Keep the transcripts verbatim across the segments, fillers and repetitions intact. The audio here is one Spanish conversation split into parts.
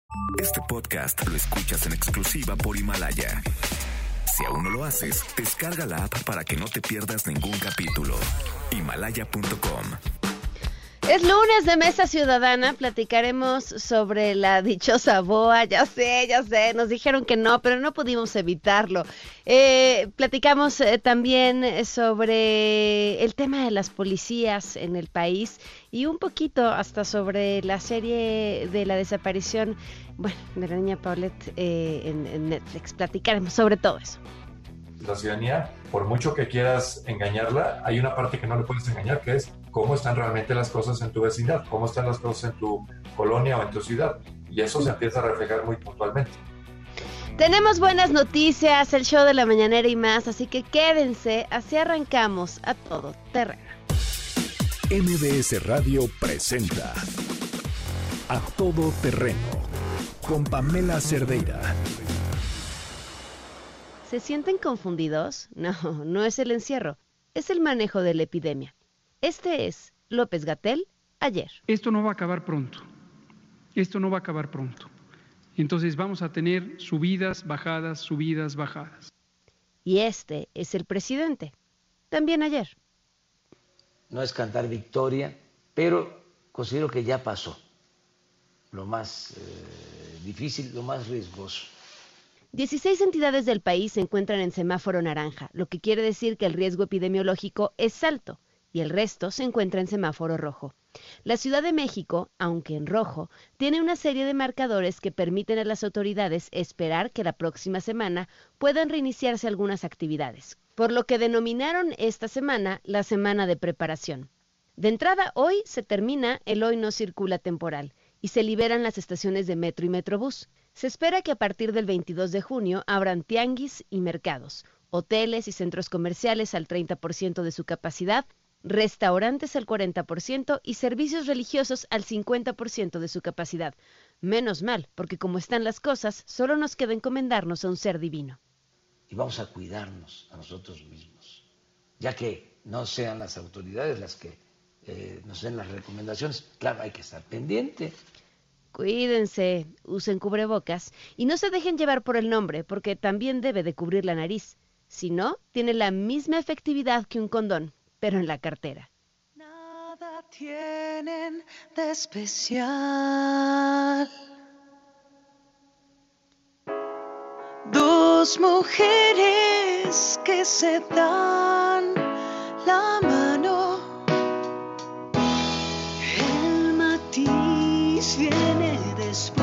Este podcast lo escuchas en exclusiva por Himalaya. Si aún no lo haces, descarga la app para que no te pierdas ningún capítulo. Himalaya punto com. Es lunes de Mesa Ciudadana, platicaremos sobre la dichosa B O A, ya sé, ya sé, nos dijeron que no, pero no pudimos evitarlo. Eh, platicamos eh, también sobre el tema de las policías en el país y un poquito hasta sobre la serie de la desaparición, bueno, de la niña Paulette eh, en, en Netflix. Platicaremos sobre todo eso. La ciudadanía, por mucho que quieras engañarla, hay una parte que no le puedes engañar, que es cómo están realmente las cosas en tu vecindad, cómo están las cosas en tu colonia o en tu ciudad. Y eso se empieza a reflejar muy puntualmente. Tenemos buenas noticias, el show de la mañanera y más, así que quédense, así arrancamos a todo terreno. M B S Radio presenta A Todo Terreno con Pamela Cerdeira. ¿Se sienten confundidos? No, no es el encierro, es el manejo de la epidemia. Este es López-Gatell ayer. Esto no va a acabar pronto, esto no va a acabar pronto. Entonces vamos a tener subidas, bajadas, subidas, bajadas. Y este es el presidente, también ayer. No es cantar victoria, pero considero que ya pasó lo más eh, difícil, lo más riesgoso. dieciséis entidades del país se encuentran en semáforo naranja, lo que quiere decir que el riesgo epidemiológico es alto y el resto se encuentra en semáforo rojo. La Ciudad de México, aunque en rojo, tiene una serie de marcadores que permiten a las autoridades esperar que la próxima semana puedan reiniciarse algunas actividades, por lo que denominaron esta semana la semana de preparación. De entrada, hoy se termina el Hoy No Circula temporal y se liberan las estaciones de metro y metrobús. Se espera que a partir del veintidós de junio abran tianguis y mercados, hoteles y centros comerciales al treinta por ciento de su capacidad, restaurantes al cuarenta por ciento y servicios religiosos al cincuenta por ciento de su capacidad. Menos mal, porque como están las cosas, solo nos queda encomendarnos a un ser divino. Y vamos a cuidarnos a nosotros mismos, ya que no sean las autoridades las que eh, nos den las recomendaciones. Claro, hay que estar pendiente. Cuídense, usen cubrebocas y no se dejen llevar por el nombre, porque también debe de cubrir la nariz. Si no, tiene la misma efectividad que un condón, pero en la cartera. Nada tienen de especial dos mujeres que se dan la mano. El matiz viene después.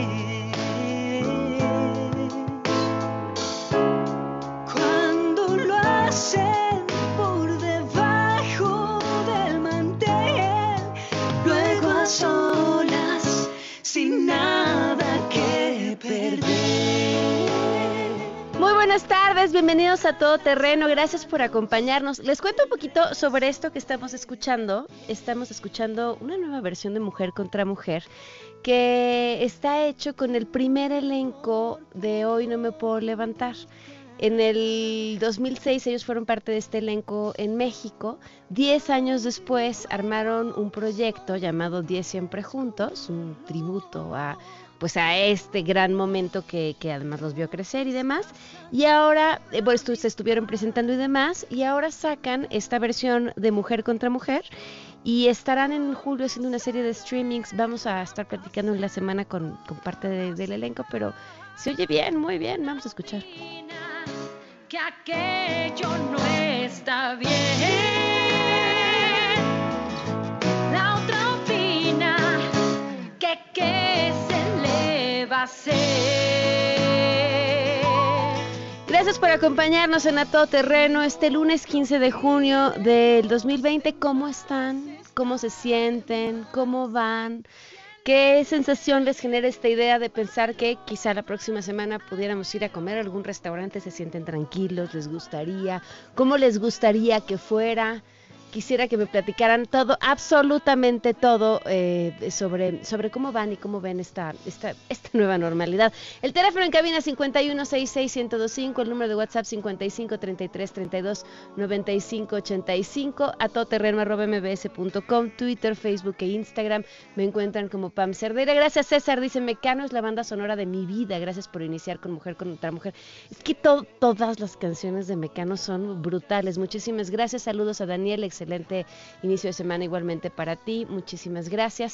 Cuando lo hacen por debajo del mantel, luego a solas, sin nada que perder. Muy buenas tardes, bienvenidos a Todo Terreno, gracias por acompañarnos. Les cuento un poquito sobre esto que estamos escuchando. Estamos escuchando una nueva versión de Mujer contra Mujer que está hecho con el primer elenco de Hoy No Me Puedo Levantar. En el dos mil seis ellos fueron parte de este elenco en México. Diez años después armaron un proyecto llamado Diez Siempre Juntos, un tributo a, pues a este gran momento que, que además los vio crecer y demás. Y ahora, eh, pues se estuvieron presentando y demás, y ahora sacan esta versión de Mujer contra Mujer. Y estarán en julio haciendo una serie de streamings. Vamos a estar platicando en la semana con, con parte de, del elenco, pero se oye bien, muy bien. Vamos a escuchar. Que aquello no está bien. La otra opina que qué se le va a hacer. Gracias por acompañarnos en A Todo Terreno este lunes quince de junio del dos mil veinte. ¿Cómo están? ¿Cómo se sienten? ¿Cómo van? ¿Qué sensación les genera esta idea de pensar que quizá la próxima semana pudiéramos ir a comer a algún restaurante? ¿Se sienten tranquilos? ¿Les gustaría? ¿Cómo les gustaría que fuera? quisiera que me platicaran todo, absolutamente todo, eh, sobre, sobre cómo van y cómo ven esta, esta, esta nueva normalidad. El teléfono en cabina cincuenta y uno sesenta y seis, ciento veinticinco, el número de WhatsApp cincuenta y cinco, treinta y tres, treinta y dos, noventa y cinco, ochenta y cinco, a todoterreno arroba m b s punto com, Twitter, Facebook e Instagram me encuentran como Pam Cerdeira. Gracias, César, dice, Mecano es la banda sonora de mi vida, gracias por iniciar con Mujer contra Mujer. Es que to, todas las canciones de Mecano son brutales, muchísimas gracias, saludos a Daniel, excelente inicio de semana igualmente para ti, muchísimas gracias.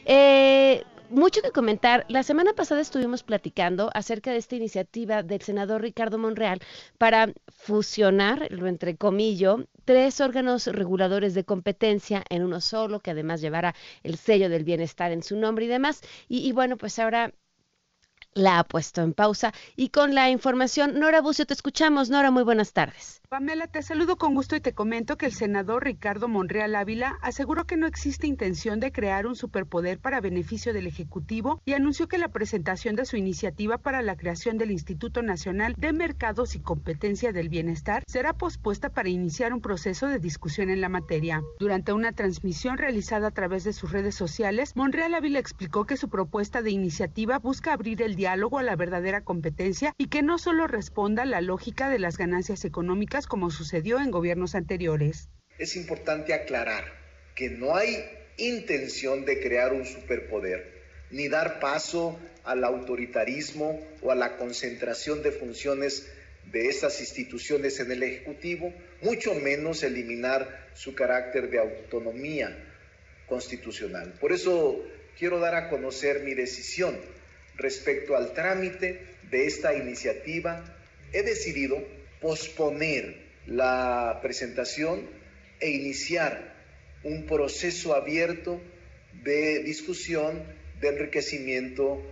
Eh... Mucho que comentar. La semana pasada estuvimos platicando acerca de esta iniciativa del senador Ricardo Monreal para fusionar, lo entrecomillo, tres órganos reguladores de competencia en uno solo, que además llevara el sello del bienestar en su nombre y demás. Y, y bueno, pues ahora la ha puesto en pausa. Y con la información, Nora Bucio, te escuchamos. Nora, muy buenas tardes. Pamela, te saludo con gusto y te comento que el senador Ricardo Monreal Ávila aseguró que no existe intención de crear un superpoder para beneficio del Ejecutivo y anunció que la presentación de su iniciativa para la creación del Instituto Nacional de Mercados y Competencia del Bienestar será pospuesta para iniciar un proceso de discusión en la materia. Durante una transmisión realizada a través de sus redes sociales, Monreal Ávila explicó que su propuesta de iniciativa busca abrir el diálogo a la verdadera competencia y que no solo responda a la lógica de las ganancias económicas como sucedió en gobiernos anteriores. Es importante aclarar que no hay intención de crear un superpoder, ni dar paso al autoritarismo o a la concentración de funciones de estas instituciones en el Ejecutivo, mucho menos eliminar su carácter de autonomía constitucional. Por eso quiero dar a conocer mi decisión respecto al trámite de esta iniciativa. He decidido posponer la presentación e iniciar un proceso abierto de discusión, de enriquecimiento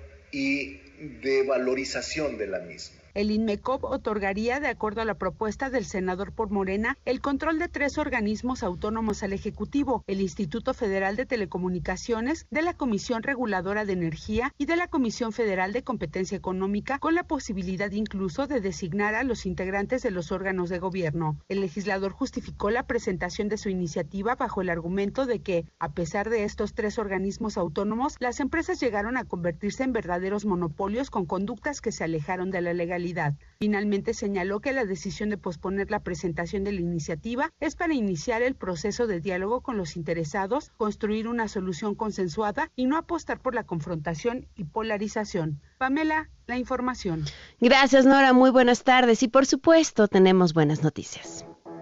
y de valorización de la misma. El INMECOP otorgaría, de acuerdo a la propuesta del senador por Morena, el control de tres organismos autónomos al Ejecutivo: el Instituto Federal de Telecomunicaciones, de la Comisión Reguladora de Energía y de la Comisión Federal de Competencia Económica, con la posibilidad incluso de designar a los integrantes de los órganos de gobierno. El legislador justificó la presentación de su iniciativa bajo el argumento de que, a pesar de estos tres organismos autónomos, las empresas llegaron a convertirse en verdaderos monopolios con conductas que se alejaron de la legalidad. Finalmente señaló que la decisión de posponer la presentación de la iniciativa es para iniciar el proceso de diálogo con los interesados, construir una solución consensuada y no apostar por la confrontación y polarización. Pamela, la información. Gracias, Nora, muy buenas tardes y por supuesto tenemos buenas noticias.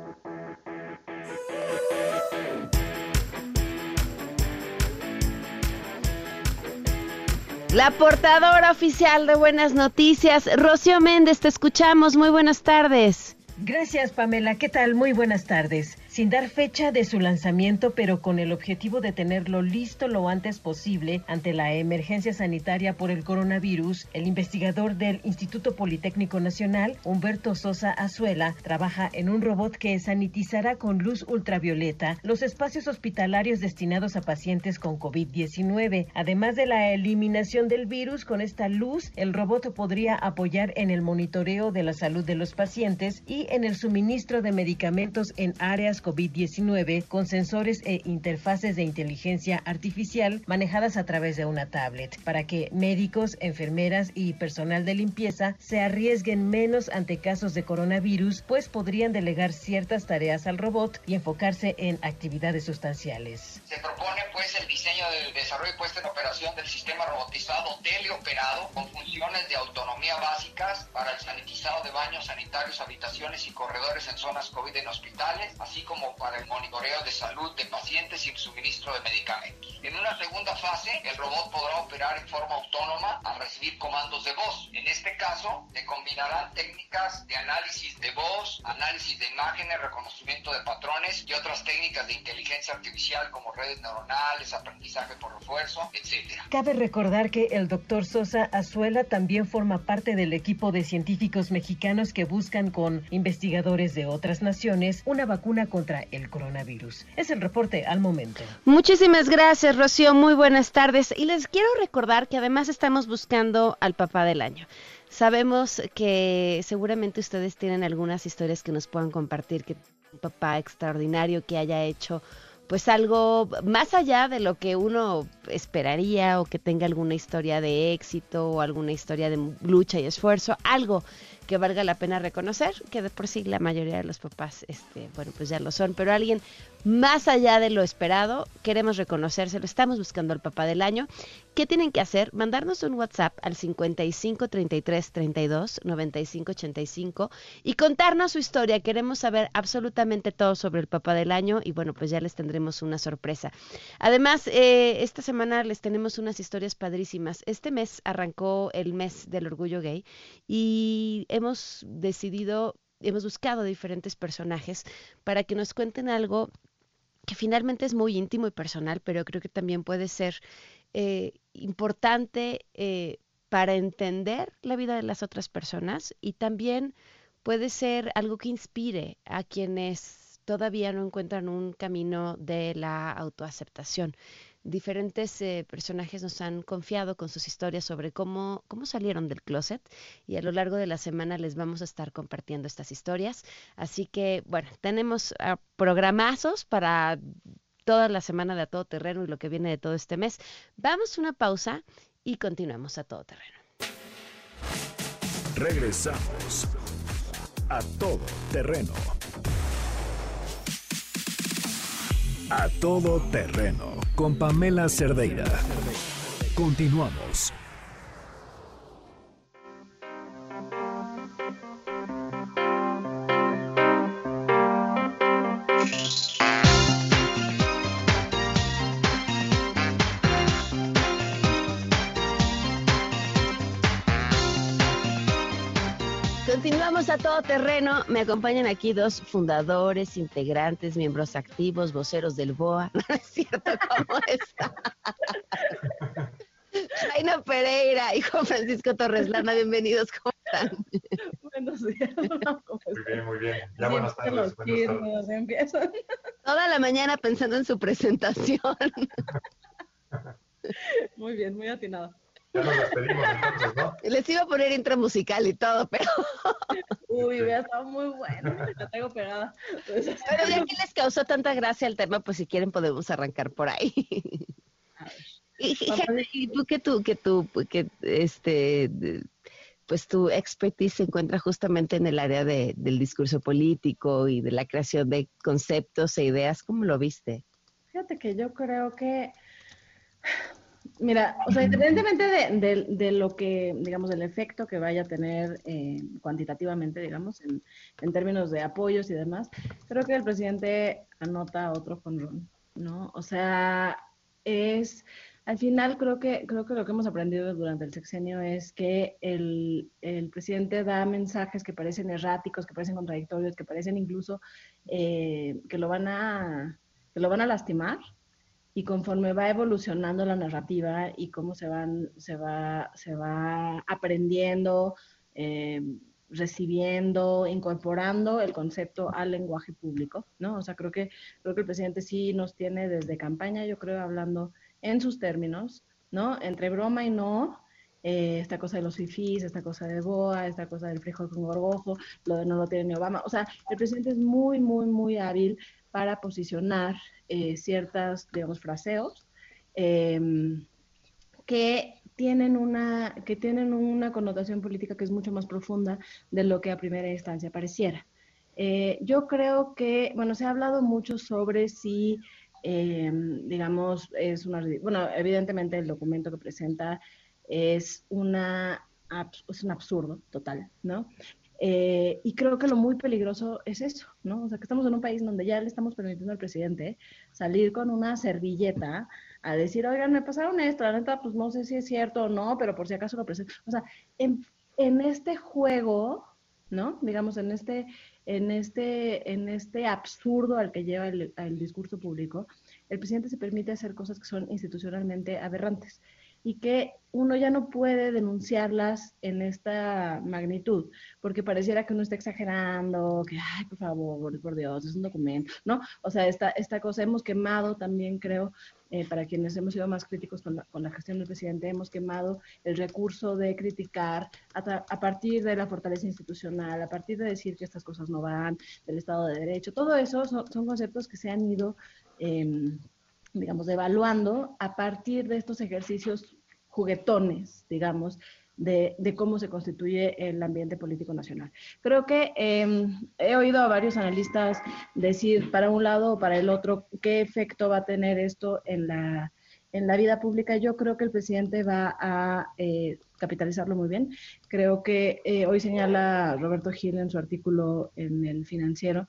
La portadora oficial de Buenas Noticias, Rocío Méndez, te escuchamos, muy buenas tardes. Gracias, Pamela, ¿qué tal? Muy buenas tardes. Sin dar fecha de su lanzamiento, pero con el objetivo de tenerlo listo lo antes posible ante la emergencia sanitaria por el coronavirus, el investigador del Instituto Politécnico Nacional, Humberto Sosa Azuela, trabaja en un robot que sanitizará con luz ultravioleta los espacios hospitalarios destinados a pacientes con covid diecinueve. Además de la eliminación del virus, con esta luz, el robot podría apoyar en el monitoreo de la salud de los pacientes y en el suministro de medicamentos en áreas covid diecinueve con sensores e interfaces de inteligencia artificial manejadas a través de una tablet, para que médicos, enfermeras y personal de limpieza se arriesguen menos ante casos de coronavirus, pues podrían delegar ciertas tareas al robot y enfocarse en actividades sustanciales. Se propone pues el diseño del desarrollo y puesta en operación del sistema robotizado teleoperado con funciones de autonomía básicas para el sanitizado de baños sanitarios, habitaciones y corredores en zonas COVID en hospitales, así como para el monitoreo de salud de pacientes y el suministro de medicamentos. En una segunda fase, el robot podrá operar en forma autónoma al recibir comandos de voz. En este caso, se combinarán técnicas de análisis de voz, análisis de imágenes, reconocimiento de patrones y otras técnicas de inteligencia artificial como redes neuronales, aprendizaje por refuerzo, etcétera. Cabe recordar que el doctor Sosa Azuela también forma parte del equipo de científicos mexicanos que buscan con investigadores de otras naciones una vacuna contra el coronavirus. Es el reporte al momento. Muchísimas gracias, Rocío. Muy buenas tardes. Y les quiero recordar que además estamos buscando al papá del año. Sabemos que seguramente ustedes tienen algunas historias que nos puedan compartir que un papá extraordinario que haya hecho pues algo más allá de lo que uno esperaría, o que tenga alguna historia de éxito o alguna historia de lucha y esfuerzo, algo que valga la pena reconocer, que de por sí la mayoría de los papás, este, bueno, pues ya lo son, pero alguien más allá de lo esperado, queremos reconocérselo, estamos buscando al papá del año. ¿Qué tienen que hacer? Mandarnos un WhatsApp al cincuenta y cinco, treinta y tres, treinta y dos, noventa y cinco, ochenta y cinco y contarnos su historia. Queremos saber absolutamente todo sobre el papá del año y bueno, pues ya les tendremos una sorpresa. Además, eh, esta semana les tenemos unas historias padrísimas. Este mes arrancó el mes del orgullo gay y hemos decidido, hemos buscado diferentes personajes para que nos cuenten algo que finalmente es muy íntimo y personal, pero creo que también puede ser eh, importante eh, para entender la vida de las otras personas, y también puede ser algo que inspire a quienes todavía no encuentran un camino de la autoaceptación. Diferentes eh, personajes nos han confiado con sus historias sobre cómo, cómo salieron del closet, y a lo largo de la semana les vamos a estar compartiendo estas historias. Así que, bueno, tenemos uh, programazos para toda la semana de A Todo Terreno y lo que viene de todo este mes. Vamos a una pausa y continuamos A Todo Terreno. Regresamos a Todo Terreno. A Todo Terreno con Pamela Cerdeira. Continuamos. Continuamos A Todo Terreno. Me acompañan aquí dos fundadores, integrantes, miembros activos, voceros del B O A. No es cierto, ¿cómo está? Jaina Pereira y Juan Francisco Torres Lana, bienvenidos, ¿cómo están? Buenos días. Muy bien, muy bien. Ya buenas tardes. Buenas tardes. Toda la mañana pensando en su presentación. Muy bien, muy atinado. Ya nos despedimos entonces, ¿no? Les iba a poner intro musical y todo, pero... Uy, hubiera estado muy bueno, la tengo pegada. Pero ya que les causó tanta gracia el tema, pues si quieren podemos arrancar por ahí. A ver. Y, y tú que tú, que tú, que este, pues tu expertise se encuentra justamente en el área de, del discurso político y de la creación de conceptos e ideas, ¿cómo lo viste? Fíjate que yo creo que... Mira, o sea, independientemente de, de, de lo que, digamos, del efecto que vaya a tener eh, cuantitativamente, digamos, en, en términos de apoyos y demás, creo que el presidente anota otro jonrón, ¿no? O sea, es, al final creo que, creo que lo que hemos aprendido durante el sexenio es que el, el presidente da mensajes que parecen erráticos, que parecen contradictorios, que parecen incluso eh, que lo van a, que lo van a lastimar. Y conforme va evolucionando la narrativa y cómo se van, se va, se va aprendiendo, eh, recibiendo, incorporando el concepto al lenguaje público, ¿no? O sea, creo que, creo que el presidente sí nos tiene desde campaña, yo creo, hablando en sus términos, ¿no? Entre broma y no, eh, esta cosa de los fifís, esta cosa de B O A, esta cosa del frijol con gorgojo, lo de no lo tiene ni Obama. O sea, el presidente es muy, muy, muy hábil para posicionar eh, ciertas, digamos, fraseos eh, que tienen una que tienen una connotación política que es mucho más profunda de lo que a primera instancia pareciera. Eh, yo creo que, bueno, se ha hablado mucho sobre si, eh, digamos, es una, bueno, evidentemente el documento que presenta es una es un absurdo total, ¿no? Eh, y creo que lo muy peligroso es eso, ¿no? O sea, que estamos en un país donde ya le estamos permitiendo al presidente salir con una servilleta a decir, oigan, me pasaron esto, la neta, pues no sé si es cierto o no, pero por si acaso lo presento. O sea, en, en este juego, ¿no? Digamos, en este, en este, en este absurdo al que lleva el, el discurso público, el presidente se permite hacer cosas que son institucionalmente aberrantes. y que uno ya no puede denunciarlas en esta magnitud, porque pareciera que uno está exagerando, que, ay, por favor, por Dios, es un documento, ¿no? O sea, esta, esta cosa hemos quemado también, creo, eh, para quienes hemos sido más críticos con la, con la gestión del presidente, hemos quemado el recurso de criticar a, a partir de la fortaleza institucional, a partir de decir que estas cosas no van, del Estado de Derecho, todo eso son, son conceptos que se han ido, eh, digamos, evaluando a partir de estos ejercicios juguetones, digamos, de, de cómo se constituye el ambiente político nacional. Creo que eh, he oído a varios analistas decir para un lado o para el otro qué efecto va a tener esto en la, en la vida pública. Yo creo que el presidente va a eh, capitalizarlo muy bien. Creo que eh, hoy señala Roberto Gil en su artículo en El Financiero,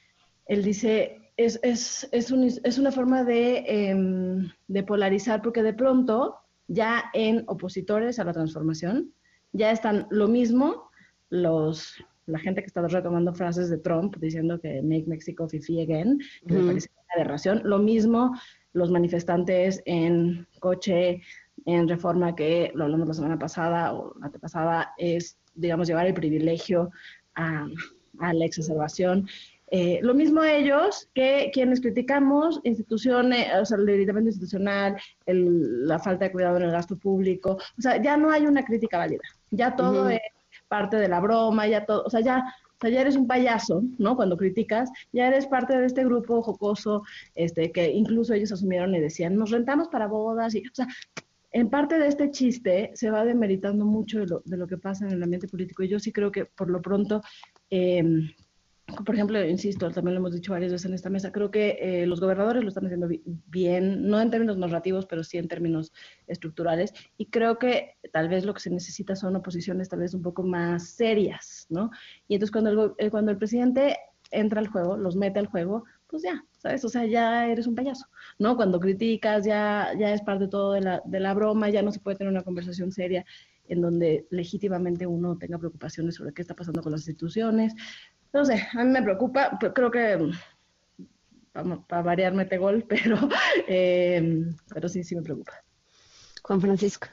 él dice, es, es, es, un, es una forma de, eh, de polarizar, porque de pronto ya en opositores a la transformación, ya están lo mismo los, la gente que está retomando frases de Trump diciendo que make Mexico fifi again, que uh-huh. me parece una aberración, lo mismo los manifestantes en Coche, en Reforma, que lo hablamos la semana pasada o la antepasada, es, digamos, llevar el privilegio a, a la exacerbación. Eh, lo mismo ellos que quienes criticamos instituciones, o sea, el debilitamiento institucional, el, la falta de cuidado en el gasto público, o sea, ya no hay una crítica válida, ya todo uh-huh. es parte de la broma, ya todo, o sea, ya, o sea, ya eres un payaso, ¿no? Cuando criticas, ya eres parte de este grupo jocoso, este, que incluso ellos asumieron y decían, nos rentamos para bodas, y, o sea, en parte de este chiste se va demeritando mucho de lo, de lo que pasa en el ambiente político, y yo sí creo que por lo pronto, eh, por ejemplo, insisto, también lo hemos dicho varias veces en esta mesa, creo que eh, los gobernadores lo están haciendo bien, no en términos narrativos, pero sí en términos estructurales, y creo que tal vez lo que se necesita son oposiciones tal vez un poco más serias, ¿no? Y entonces cuando el, cuando el presidente entra al juego, los mete al juego, pues ya, ¿sabes? O sea, ya eres un payaso, ¿no? Cuando criticas, ya, ya es parte de todo de la, de la broma, ya no se puede tener una conversación seria en donde legítimamente uno tenga preocupaciones sobre qué está pasando con las instituciones. No sé, a mí me preocupa, creo que, para, para variar, mete gol, pero, eh, pero sí, sí me preocupa. Juan Francisco.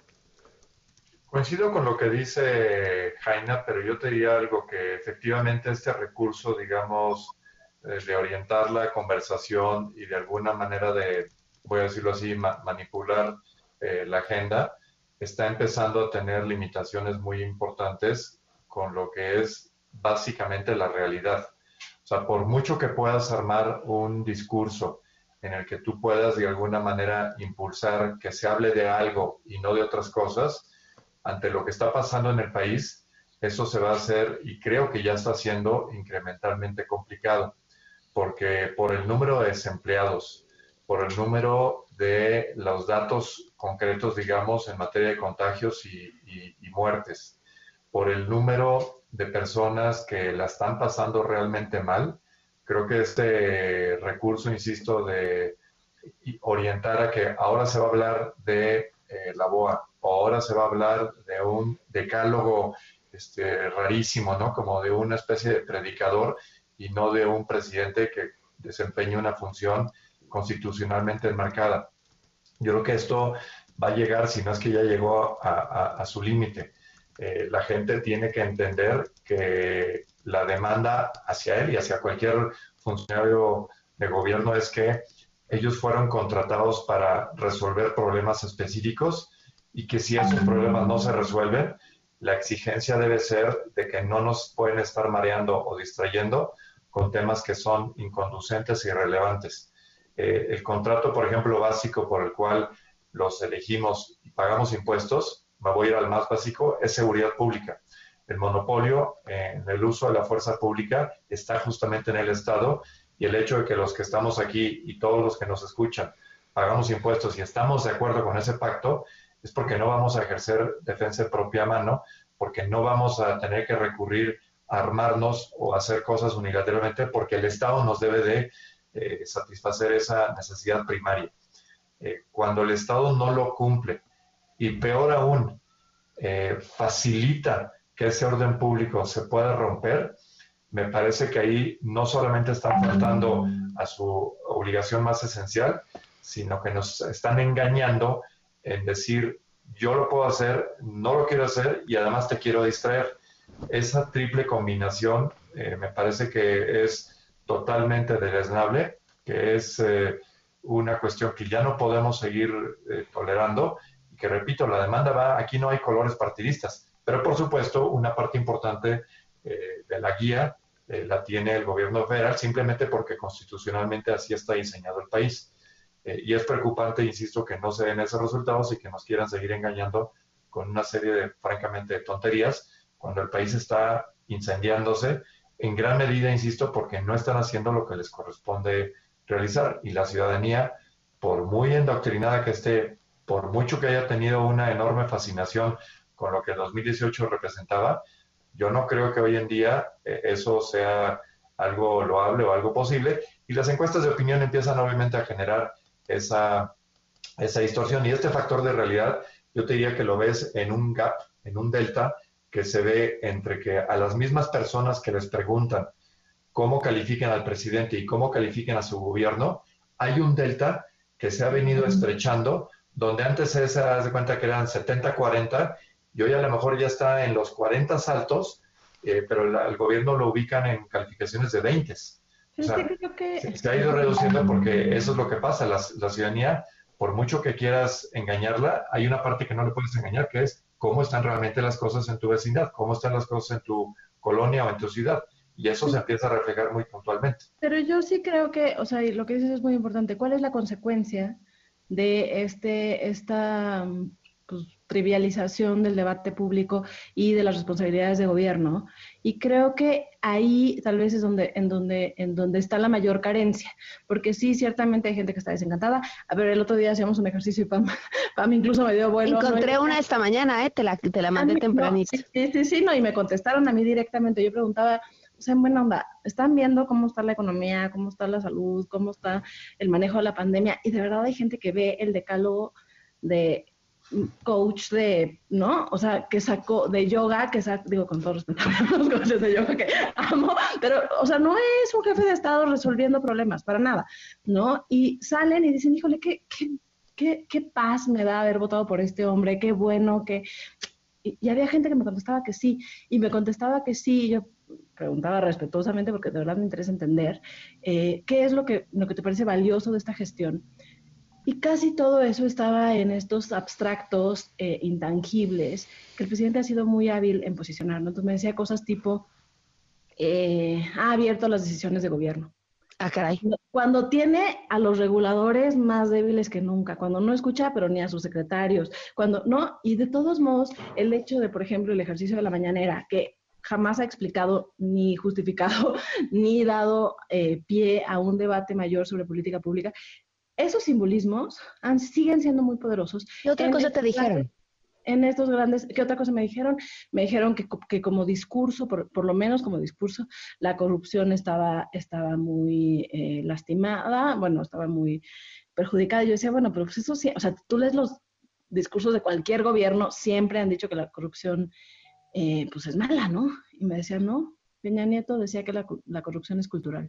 Coincido con lo que dice Jaina, pero yo te diría algo, que efectivamente este recurso, digamos, de orientar la conversación y de alguna manera de, voy a decirlo así, ma- manipular eh, la agenda, está empezando a tener limitaciones muy importantes con lo que es básicamente la realidad. O sea, por mucho que puedas armar un discurso en el que tú puedas de alguna manera impulsar que se hable de algo y no de otras cosas, ante lo que está pasando en el país, eso se va a hacer, y creo que ya está siendo incrementalmente complicado, porque por el número de desempleados, por el número de los datos concretos, digamos, en materia de contagios y, y, y muertes, por el número de personas que la están pasando realmente mal, creo que este recurso, insisto, de orientar a que ahora se va a hablar de eh, la B O A, o ahora se va a hablar de un decálogo este, rarísimo, ¿no? Como de una especie de predicador y no de un presidente que desempeñe una función constitucionalmente enmarcada. Yo creo que esto va a llegar, si no es que ya llegó a, a, a su límite. Eh, la gente tiene que entender que la demanda hacia él y hacia cualquier funcionario de gobierno es que ellos fueron contratados para resolver problemas específicos y que si esos problemas no se resuelven, la exigencia debe ser de que no nos pueden estar mareando o distrayendo con temas que son inconducentes e irrelevantes. Eh, el contrato, por ejemplo, básico por el cual los elegimos y pagamos impuestos, me voy a ir al más básico, es seguridad pública. El monopolio en el uso de la fuerza pública está justamente en el Estado, y el hecho de que los que estamos aquí y todos los que nos escuchan pagamos impuestos y estamos de acuerdo con ese pacto, es porque no vamos a ejercer defensa de propia mano, porque no vamos a tener que recurrir a armarnos o hacer cosas unilateralmente, porque el Estado nos debe de eh, satisfacer esa necesidad primaria. Eh, cuando el Estado no lo cumple, y peor aún, eh, facilita que ese orden público se pueda romper, me parece que ahí no solamente están faltando a su obligación más esencial, sino que nos están engañando en decir yo lo puedo hacer, no lo quiero hacer y además te quiero distraer. Esa triple combinación eh, me parece que es totalmente deleznable, que es eh, una cuestión que ya no podemos seguir eh, tolerando y que, repito, la demanda va, aquí no hay colores partidistas, pero por supuesto una parte importante eh, de la guía eh, la tiene el gobierno federal simplemente porque constitucionalmente así está diseñado el país. Eh, y es preocupante, insisto, que no se den esos resultados y que nos quieran seguir engañando con una serie de, francamente, de tonterías, cuando el país está incendiándose, en gran medida, insisto, porque no están haciendo lo que les corresponde realizar. Y la ciudadanía, por muy endoctrinada que esté, por mucho que haya tenido una enorme fascinación con lo que el dos mil dieciocho representaba, yo no creo que hoy en día eh, eso sea algo loable o algo posible. Y las encuestas de opinión empiezan obviamente a generar esa, esa distorsión. Y este factor de realidad, yo te diría que lo ves en un gap, en un delta, que se ve entre que a las mismas personas que les preguntan cómo califican al presidente y cómo califican a su gobierno, hay un delta que se ha venido estrechando, donde antes se das de cuenta que eran setenta cuarenta, y hoy a lo mejor ya está en los cuarenta altos, eh, pero la, el gobierno lo ubican en calificaciones de veinte. O sea, creo que... se, se ha ido reduciendo porque eso es lo que pasa. La, la ciudadanía, por mucho que quieras engañarla, hay una parte que no le puedes engañar, que es cómo están realmente las cosas en tu vecindad, cómo están las cosas en tu colonia o en tu ciudad. Y eso se empieza a reflejar muy puntualmente. Pero yo sí creo que, o sea, lo que dices es muy importante. ¿Cuál es la consecuencia de este esta pues, trivialización del debate público y de las responsabilidades de gobierno? Y creo que ahí tal vez es donde, en, donde, en donde está la mayor carencia. Porque sí, ciertamente hay gente que está desencantada. A ver, el otro día hacíamos un ejercicio y Pam, Pam incluso me dio vuelo. Encontré ¿no? una esta mañana, ¿eh? Te la, te la mandé mí, tempranito. No, sí, sí, sí, no, y me contestaron a mí directamente. Yo preguntaba, o sea, en buena onda, ¿están viendo cómo está la economía, cómo está la salud, cómo está el manejo de la pandemia? Y de verdad hay gente que ve el decálogo de coach de, ¿no? O sea, que sacó de yoga, que sacó, digo con todo respeto a los coaches de yoga que amo, pero, o sea, no es un jefe de Estado resolviendo problemas, para nada, ¿no? Y salen y dicen, híjole, qué, qué, qué, qué paz me da haber votado por este hombre, qué bueno, que... Y, y había gente que me contestaba que sí, y me contestaba que sí, y yo preguntaba respetuosamente, porque de verdad me interesa entender, eh, ¿qué es lo que, lo que te parece valioso de esta gestión? Y casi todo eso estaba en estos abstractos eh, intangibles que el presidente ha sido muy hábil en posicionar, ¿no? Entonces me decía cosas tipo, eh, ha abierto las decisiones de gobierno. Ah, caray. Cuando tiene a los reguladores más débiles que nunca, cuando no escucha, pero ni a sus secretarios, cuando no, y de todos modos, el hecho de, por ejemplo, el ejercicio de la mañanera, que jamás ha explicado, ni justificado, ni dado eh, pie a un debate mayor sobre política pública, esos simbolismos han, siguen siendo muy poderosos. ¿Qué otra cosa te dijeron? En estos grandes, ¿qué otra cosa me dijeron? Me dijeron que, que como discurso, por, por lo menos como discurso, la corrupción estaba, estaba muy eh, lastimada, bueno, estaba muy perjudicada. Yo decía, bueno, pero pues eso sí, o sea, tú lees los discursos de cualquier gobierno, siempre han dicho que la corrupción eh, pues es mala, ¿no? Y me decían, no, Peña Nieto decía que la, la corrupción es cultural.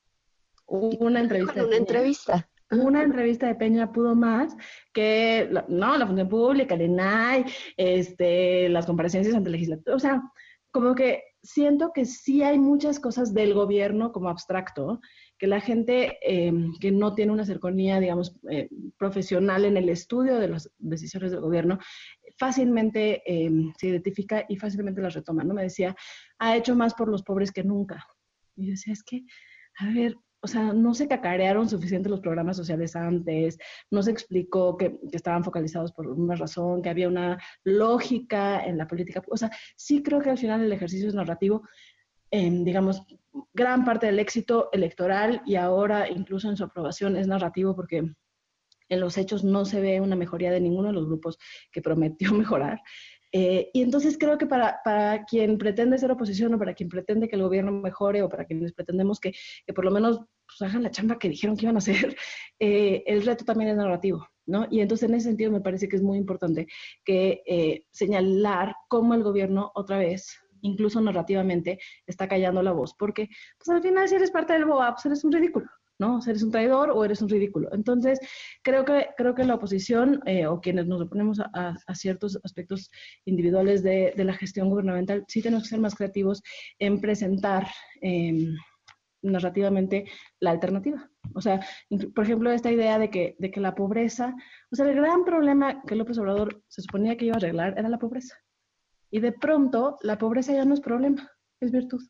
Hubo una entrevista. Una entrevista. Una entrevista de Peña pudo más que, la, no, la función pública, el E N A I, este, las comparecencias ante el legislativo. O sea, como que siento que sí hay muchas cosas del gobierno como abstracto, que la gente eh, que no tiene una cercanía, digamos, eh, profesional en el estudio de las decisiones del gobierno, fácilmente eh, se identifica y fácilmente las retoma, ¿no? Me decía, ha hecho más por los pobres que nunca. Y yo decía, es que, a ver, o sea, no se cacarearon suficiente los programas sociales antes, no se explicó que, que estaban focalizados por una razón, que había una lógica en la política. O sea, sí creo que al final el ejercicio es narrativo, eh, digamos, gran parte del éxito electoral y ahora incluso en su aprobación es narrativo porque en los hechos no se ve una mejoría de ninguno de los grupos que prometió mejorar. Eh, y entonces creo que para, para quien pretende ser oposición o para quien pretende que el gobierno mejore o para quienes pretendemos que, que por lo menos pues, hagan la chamba que dijeron que iban a hacer, eh, el reto también es narrativo, ¿no? Y entonces en ese sentido me parece que es muy importante que eh, señalar cómo el gobierno otra vez, incluso narrativamente, está callando la voz, porque pues al final si eres parte del B O A, pues eres un ridículo, ¿no? O sea, eres un traidor o eres un ridículo. Entonces, creo que, creo que la oposición eh, o quienes nos oponemos a, a, a ciertos aspectos individuales de, de la gestión gubernamental, sí tenemos que ser más creativos en presentar eh, narrativamente la alternativa. O sea, por ejemplo, esta idea de que, de que la pobreza, o sea, el gran problema que López Obrador se suponía que iba a arreglar era la pobreza. Y de pronto, la pobreza ya no es problema, es virtud.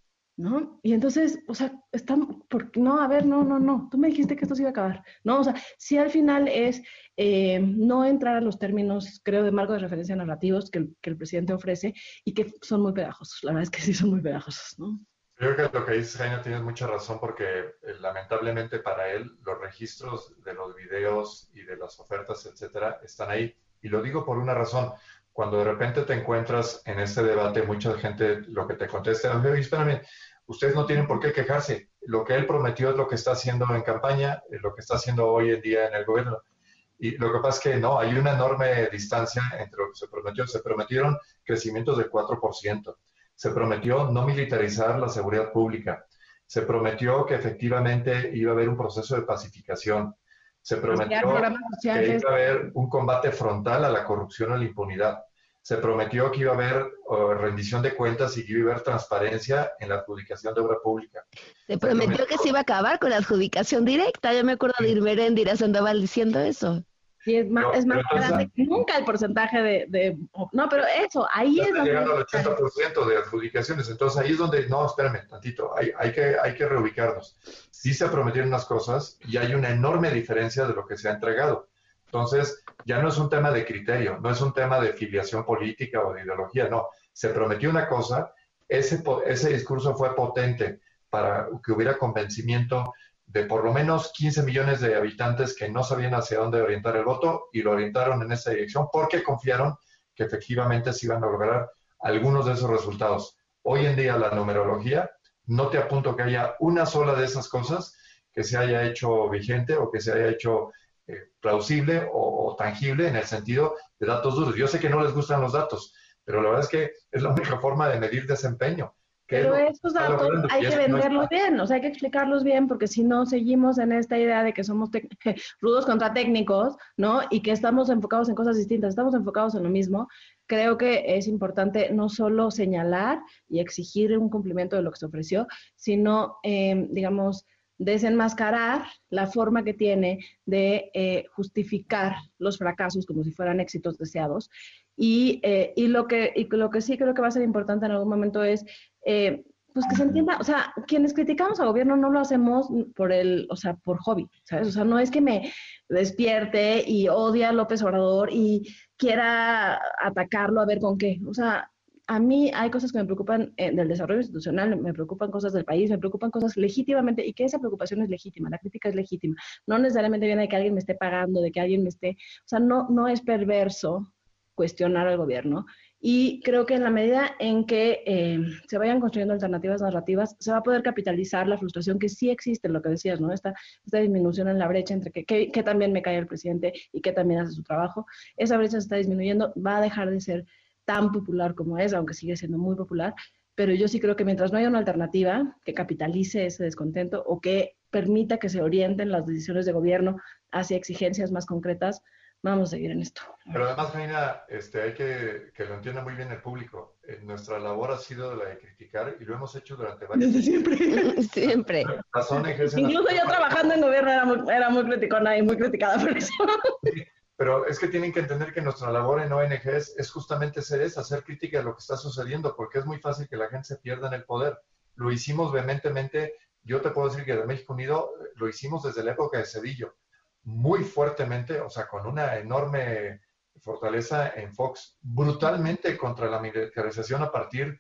¿No? Y entonces, o sea, están, porque no, a ver, no, no, no, tú me dijiste que esto se iba a acabar, ¿no? O sea, sí al final es eh, no entrar a los términos, creo, de marco de referencia narrativos que el, que el presidente ofrece y que son muy pegajosos, la verdad es que sí son muy pegajosos, ¿no? Yo creo que lo que dices, Jaina, tienes mucha razón porque eh, lamentablemente para él los registros de los videos y de las ofertas, etcétera, están ahí. Y lo digo por una razón. Cuando de repente te encuentras en este debate, mucha gente lo que te contesta, oye, espérame, ustedes no tienen por qué quejarse. Lo que él prometió es lo que está haciendo en campaña, es lo que está haciendo hoy en día en el gobierno. Y lo que pasa es que no, hay una enorme distancia entre lo que se prometió. Se prometieron crecimientos del cuatro por ciento. Se prometió no militarizar la seguridad pública. Se prometió que efectivamente iba a haber un proceso de pacificación. Se prometió que iba a haber un combate frontal a la corrupción o a la impunidad. Se prometió que iba a haber uh, rendición de cuentas y que iba a haber transparencia en la adjudicación de obra pública. Se, se prometió, prometió que se iba a acabar con la adjudicación directa. Yo me acuerdo de Irmeréndira Sandoval diciendo eso. Y es más, no, es más grande que nunca el porcentaje de, de... No, pero eso, ahí es está donde... llegando al ochenta por ciento de adjudicaciones. Entonces ahí es donde... No, espérame tantito. Hay, hay, que, hay que reubicarnos. Sí se prometieron unas cosas y hay una enorme diferencia de lo que se ha entregado. Entonces ya no es un tema de criterio, no es un tema de filiación política o de ideología, no. Se prometió una cosa, ese, ese discurso fue potente para que hubiera convencimiento de por lo menos quince millones de habitantes que no sabían hacia dónde orientar el voto y lo orientaron en esa dirección porque confiaron que efectivamente se iban a lograr algunos de esos resultados. Hoy en día la numerología no te apunto que haya una sola de esas cosas que se haya hecho vigente o que se haya hecho eh, plausible o, o tangible en el sentido de datos duros. Yo sé que no les gustan los datos, pero la verdad es que es la única forma de medir desempeño. Pero estos datos hay que venderlos bien, o sea, hay que explicarlos bien, porque si no seguimos en esta idea de que somos rudos contra técnicos, ¿no? Y que estamos enfocados en cosas distintas, estamos enfocados en lo mismo. Creo que es importante no solo señalar y exigir un cumplimiento de lo que se ofreció, sino, eh, digamos, desenmascarar la forma que tiene de eh, justificar los fracasos como si fueran éxitos deseados. Y, eh, y, lo que, y lo que sí creo que va a ser importante en algún momento es eh, pues que se entienda, o sea, quienes criticamos al gobierno no lo hacemos por el, o sea, por hobby, ¿sabes? O sea, no es que me despierte y odie a López Obrador y quiera atacarlo a ver con qué. O sea, a mí hay cosas que me preocupan eh, del desarrollo institucional, me preocupan cosas del país, me preocupan cosas legítimamente, y que esa preocupación es legítima, la crítica es legítima. No necesariamente viene de que alguien me esté pagando, de que alguien me esté, o sea, no, no es perverso cuestionar al gobierno, y creo que en la medida en que eh, se vayan construyendo alternativas narrativas, se va a poder capitalizar la frustración que sí existe, lo que decías, ¿no? Esta, esta disminución en la brecha entre que, que, que también me cae el presidente y que también hace su trabajo. Esa brecha se está disminuyendo, va a dejar de ser tan popular como es, aunque sigue siendo muy popular, pero yo sí creo que mientras no haya una alternativa que capitalice ese descontento o que permita que se orienten las decisiones de gobierno hacia exigencias más concretas, vamos a seguir en esto. Pero además, Jaina, este, hay que que lo entienda muy bien el público. Eh, nuestra labor ha sido la de criticar y lo hemos hecho durante varios Desde siempre. Siempre. Las O N Ges Incluso yo trabajando en gobierno era muy, era muy criticona y muy criticada por eso. Sí, pero es que tienen que entender que nuestra labor en O N Ges es justamente ser esa, hacer crítica de lo que está sucediendo, porque es muy fácil que la gente se pierda en el poder. Lo hicimos vehementemente. Yo te puedo decir que de México Unido lo hicimos desde la época de Zedillo, muy fuertemente, o sea, con una enorme fortaleza en Fox, brutalmente contra la militarización a partir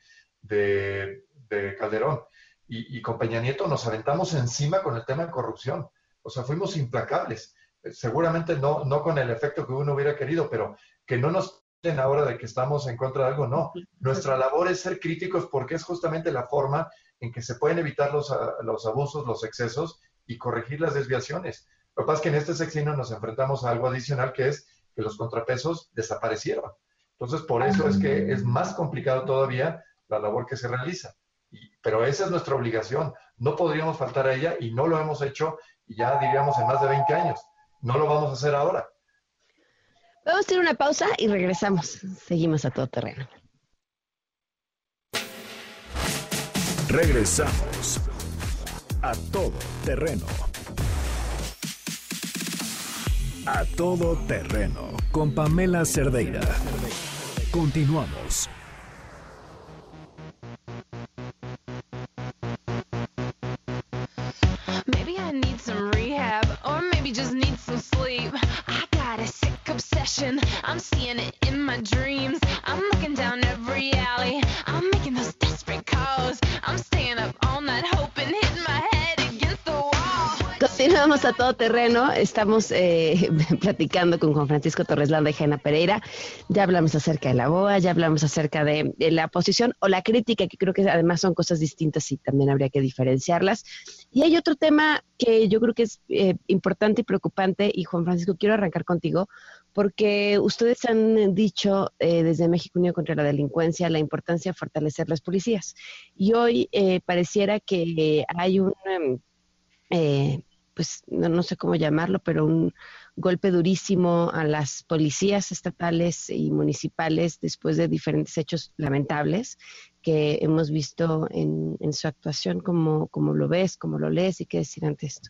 de, de Calderón. Y, y con Peña Nieto nos aventamos encima con el tema de corrupción. O sea, fuimos implacables. Seguramente no, no con el efecto que uno hubiera querido, pero que no nos den ahora de que estamos en contra de algo, no. Nuestra labor es ser críticos porque es justamente la forma en que se pueden evitar los, los abusos, los excesos y corregir las desviaciones. Lo que pasa es que en este sexenio nos enfrentamos a algo adicional, que es que los contrapesos desaparecieron. Entonces, por eso es que es más complicado todavía la labor que se realiza. Y pero esa es nuestra obligación. No podríamos faltar a ella y no lo hemos hecho, y ya diríamos en más de veinte años. No lo vamos a hacer ahora. Vamos a hacer una pausa y regresamos. Seguimos a todo terreno. Regresamos a todo terreno. A todo terreno con Pamela Cerdeira. Continuamos. Maybe I need some rehab, or maybe just need some sleep. I got a sick obsession, I'm seeing it in my dreams. I'm looking down every alley, I'm making those desperate calls. I'm staying up all night hoping, hitting my head against the wall. Continuamos a todo terreno. Estamos eh, platicando con Juan Francisco Torres Landa y Jaina Pereira. Ya hablamos acerca de la B O A, ya hablamos acerca de, de la posición o la crítica, que creo que además son cosas distintas y también habría que diferenciarlas. Y hay otro tema que yo creo que es eh, importante y preocupante, y Juan Francisco, quiero arrancar contigo, porque ustedes han dicho eh, desde México Unido contra la Delincuencia la importancia de fortalecer las policías. Y hoy eh, pareciera que hay un... Eh, pues no, no sé cómo llamarlo, pero un golpe durísimo a las policías estatales y municipales después de diferentes hechos lamentables que hemos visto en, en su actuación. ¿Cómo, cómo lo ves, cómo lo lees y qué decir ante esto?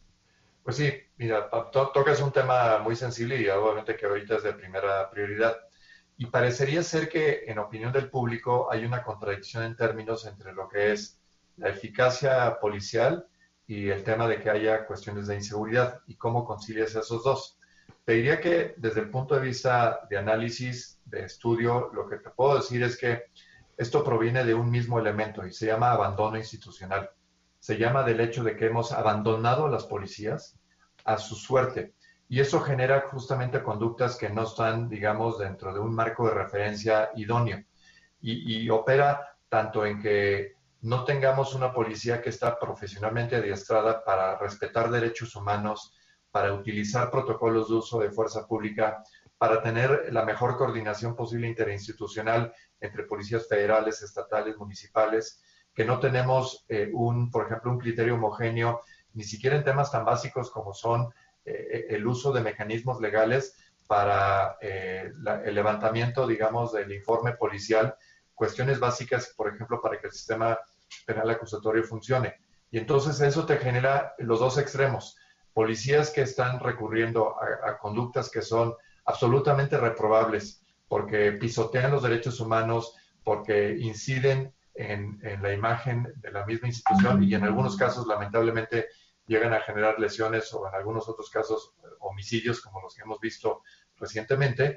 Pues sí, mira, to tocas un tema muy sensible y obviamente que ahorita es de primera prioridad. Y parecería ser que en opinión del público hay una contradicción en términos entre lo que es la eficacia policial y el tema de que haya cuestiones de inseguridad y cómo concilias esos dos. Te diría que desde el punto de vista de análisis, de estudio, lo que te puedo decir es que esto proviene de un mismo elemento y se llama abandono institucional. Se llama del hecho de que hemos abandonado a las policías a su suerte, y eso genera justamente conductas que no están, digamos, dentro de un marco de referencia idóneo, y, y opera tanto en que no tengamos una policía que está profesionalmente adiestrada para respetar derechos humanos, para utilizar protocolos de uso de fuerza pública, para tener la mejor coordinación posible interinstitucional entre policías federales, estatales, municipales, que no tenemos eh, un, por ejemplo, un criterio homogéneo, ni siquiera en temas tan básicos como son eh, el uso de mecanismos legales para eh, la, el levantamiento, digamos, del informe policial, cuestiones básicas, por ejemplo, para que el sistema penal acusatorio funcione. Y entonces eso te genera los dos extremos. Policías que están recurriendo a, a conductas que son absolutamente reprobables porque pisotean los derechos humanos, porque inciden en, en la imagen de la misma institución y en algunos casos, lamentablemente, llegan a generar lesiones o en algunos otros casos homicidios como los que hemos visto recientemente.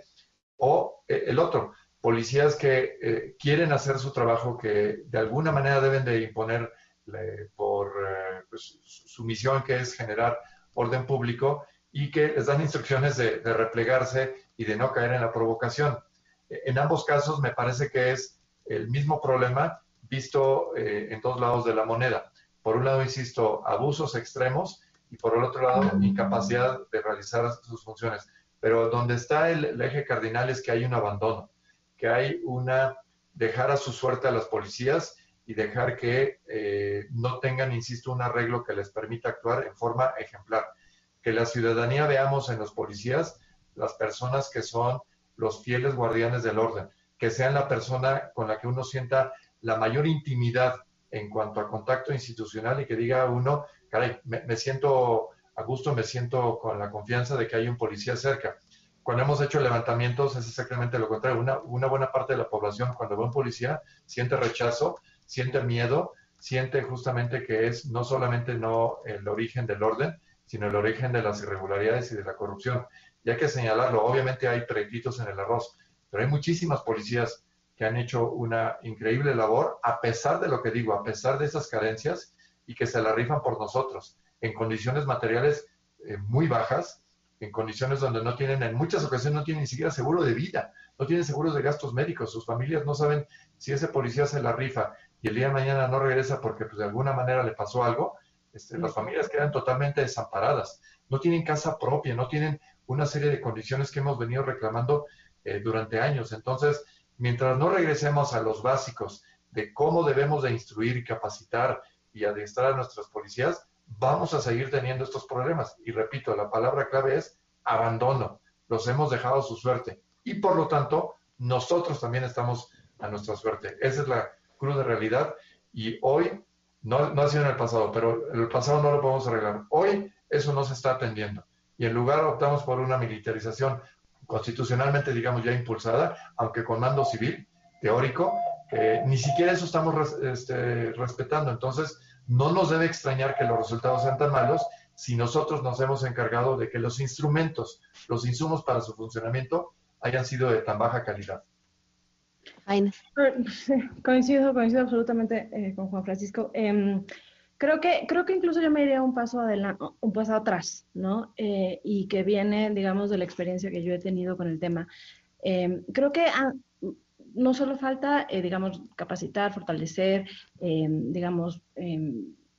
O eh, el otro, policías que eh, quieren hacer su trabajo, que de alguna manera deben de imponer eh, por eh, pues, su misión, que es generar orden público, y que les dan instrucciones de, de replegarse y de no caer en la provocación. En ambos casos me parece que es el mismo problema visto eh, en dos lados de la moneda. Por un lado, insisto, abusos extremos, y por el otro lado, incapacidad de realizar sus funciones. Pero donde está el, el eje cardinal es que hay un abandono, que hay una dejar a su suerte a las policías y dejar que eh, no tengan, insisto, un arreglo que les permita actuar en forma ejemplar. Que la ciudadanía veamos en los policías las personas que son los fieles guardianes del orden, que sean la persona con la que uno sienta la mayor intimidad en cuanto a contacto institucional y que diga uno, caray, me, me siento a gusto, me siento con la confianza de que hay un policía cerca. Cuando hemos hecho levantamientos es exactamente lo contrario. Una, una buena parte de la población, cuando ve un policía, siente rechazo, siente miedo, siente justamente que es no solamente no el origen del orden, sino el origen de las irregularidades y de la corrupción. Y hay que señalarlo, obviamente hay prequitos en el arroz, pero hay muchísimas policías que han hecho una increíble labor, a pesar de lo que digo, a pesar de esas carencias, y que se la rifan por nosotros, en condiciones materiales eh, muy bajas, en condiciones donde no tienen, en muchas ocasiones no tienen ni siquiera seguro de vida, no tienen seguros de gastos médicos, sus familias no saben si ese policía se la rifa y el día de mañana no regresa porque pues, de alguna manera le pasó algo. Este, las familias quedan totalmente desamparadas, no tienen casa propia, no tienen una serie de condiciones que hemos venido reclamando eh, durante años. Entonces, mientras no regresemos a los básicos de cómo debemos de instruir y capacitar y adiestrar a nuestras policías, vamos a seguir teniendo estos problemas. Y repito, la palabra clave es abandono. Los hemos dejado a su suerte. Y por lo tanto, nosotros también estamos a nuestra suerte. Esa es la cruda realidad. Y hoy, no, no ha sido en el pasado, pero el pasado no lo podemos arreglar. Hoy eso no se está atendiendo. Y en lugar optamos por una militarización constitucionalmente, digamos, ya impulsada, aunque con mando civil, teórico, que ni siquiera eso estamos res, este, respetando. Entonces, no nos debe extrañar que los resultados sean tan malos si nosotros nos hemos encargado de que los instrumentos, los insumos para su funcionamiento hayan sido de tan baja calidad. Aina. Sí, coincido, coincido absolutamente eh, con Juan Francisco. Eh, creo que creo que incluso yo me iría un paso adelante, un paso atrás, ¿no? Eh, y que viene, digamos, de la experiencia que yo he tenido con el tema. Eh, creo que ah, no solo falta, eh, digamos, capacitar, fortalecer, eh, digamos, eh,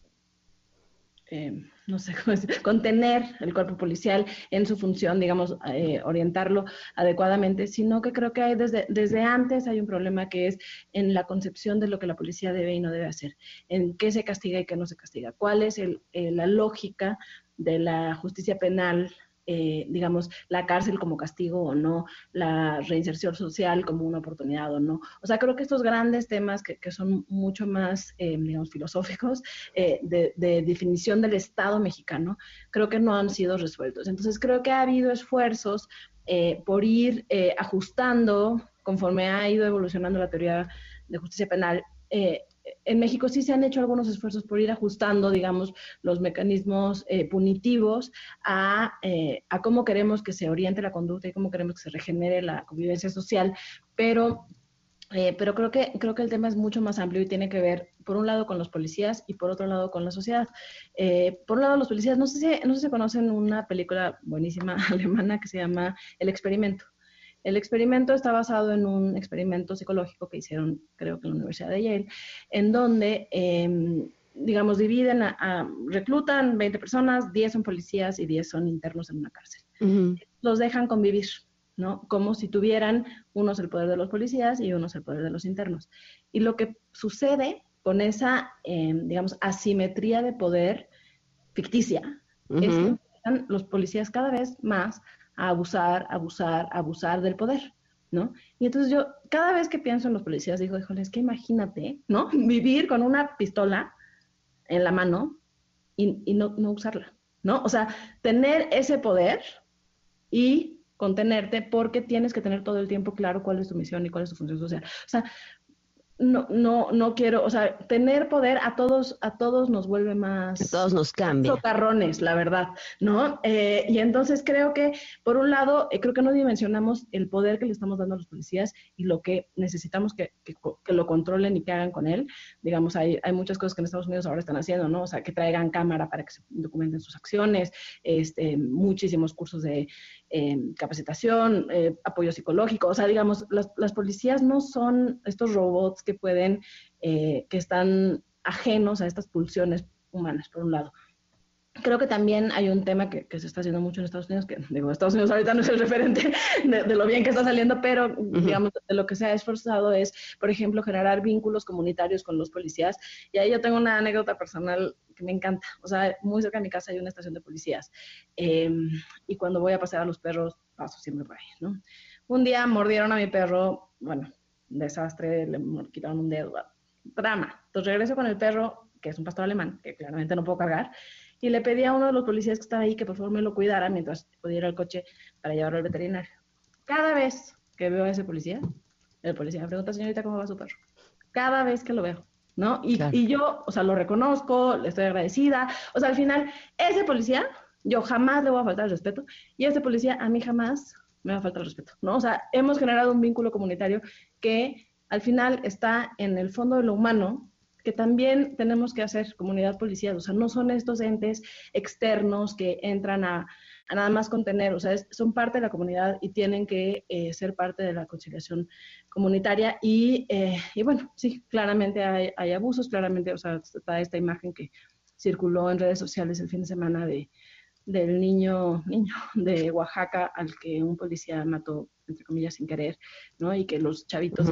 eh, no sé cómo decir, contener el cuerpo policial en su función, digamos, eh, orientarlo adecuadamente, sino que creo que hay desde, desde antes hay un problema que es en la concepción de lo que la policía debe y no debe hacer, en qué se castiga y qué no se castiga, cuál es el, eh, la lógica de la justicia penal, eh, digamos, la cárcel como castigo o no, la reinserción social como una oportunidad o no. O sea, creo que estos grandes temas que, que son mucho más, eh, digamos, filosóficos, eh, de, de definición del Estado mexicano, creo que no han sido resueltos. Entonces, creo que ha habido esfuerzos eh, por ir eh, ajustando, conforme ha ido evolucionando la teoría de justicia penal. eh, En México sí se han hecho algunos esfuerzos por ir ajustando, digamos, los mecanismos eh, punitivos a, eh, a cómo queremos que se oriente la conducta y cómo queremos que se regenere la convivencia social, pero, eh, pero creo que, creo que el tema es mucho más amplio y tiene que ver, por un lado, con los policías y por otro lado, con la sociedad. Eh, por un lado, los policías, no sé, si, no sé si conocen una película buenísima alemana que se llama El Experimento. El experimento está basado en un experimento psicológico que hicieron, creo que en la Universidad de Yale, en donde, eh, digamos, dividen, a, a, reclutan veinte personas, diez son policías y diez son internos en una cárcel. Uh-huh. Los dejan convivir, ¿no? Como si tuvieran unos el poder de los policías y unos el poder de los internos. Y lo que sucede con esa, eh, digamos, asimetría de poder ficticia, uh-huh, es que están los policías cada vez más a abusar, abusar, abusar del poder, ¿no? Y entonces yo, cada vez que pienso en los policías, digo, híjole, es que imagínate, ¿no? Vivir con una pistola en la mano y, y no, no usarla, ¿no? O sea, tener ese poder y contenerte porque tienes que tener todo el tiempo claro cuál es tu misión y cuál es tu función social. O sea, no, no, no quiero, o sea, tener poder a todos, a todos nos vuelve más... A todos nos cambia. Socarrones, la verdad, ¿no? Eh, y entonces creo que, por un lado, eh, creo que no dimensionamos el poder que le estamos dando a los policías y lo que necesitamos que, que, que lo controlen y que hagan con él. Digamos, hay, hay muchas cosas que en Estados Unidos ahora están haciendo, ¿no? O sea, que traigan cámara para que se documenten sus acciones, este, muchísimos cursos de eh, capacitación, eh, apoyo psicológico. O sea, digamos, las, las policías no son estos robots que pueden, eh, que están ajenos a estas pulsiones humanas, por un lado. Creo que también hay un tema que, que se está haciendo mucho en Estados Unidos, que digo, Estados Unidos ahorita no es el referente de, de lo bien que está saliendo, pero uh-huh, digamos, de lo que se ha esforzado es, por ejemplo, generar vínculos comunitarios con los policías. Y ahí yo tengo una anécdota personal que me encanta. O sea, muy cerca de mi casa hay una estación de policías. Eh, y cuando voy a pasear a los perros, paso siempre por ahí, ¿no? Un día mordieron a mi perro, bueno, desastre, le quitaron un dedo, drama. Entonces regreso con el perro, que es un pastor alemán, que claramente no puedo cargar, y le pedí a uno de los policías que estaba ahí que por favor me lo cuidara mientras podía ir al coche para llevarlo al veterinario. Cada vez que veo a ese policía, el policía me pregunta, señorita, ¿cómo va su perro? Cada vez que lo veo, ¿no? Y, claro, y yo, o sea, lo reconozco, le estoy agradecida. O sea, al final, ese policía, yo jamás le voy a faltar el respeto, y ese policía a mí jamás me va a faltar el respeto, ¿no? O sea, hemos generado un vínculo comunitario que al final está en el fondo de lo humano, que también tenemos que hacer comunidad policial. O sea, no son estos entes externos que entran a, a nada más contener, o sea, es, son parte de la comunidad y tienen que eh, ser parte de la conciliación comunitaria. Y, eh, y bueno, sí, claramente hay, hay abusos, claramente, o sea, está esta imagen que circuló en redes sociales el fin de semana de del niño, niño de Oaxaca al que un policía mató, entre comillas, sin querer, ¿no? Y que los chavitos uh-huh. hicieron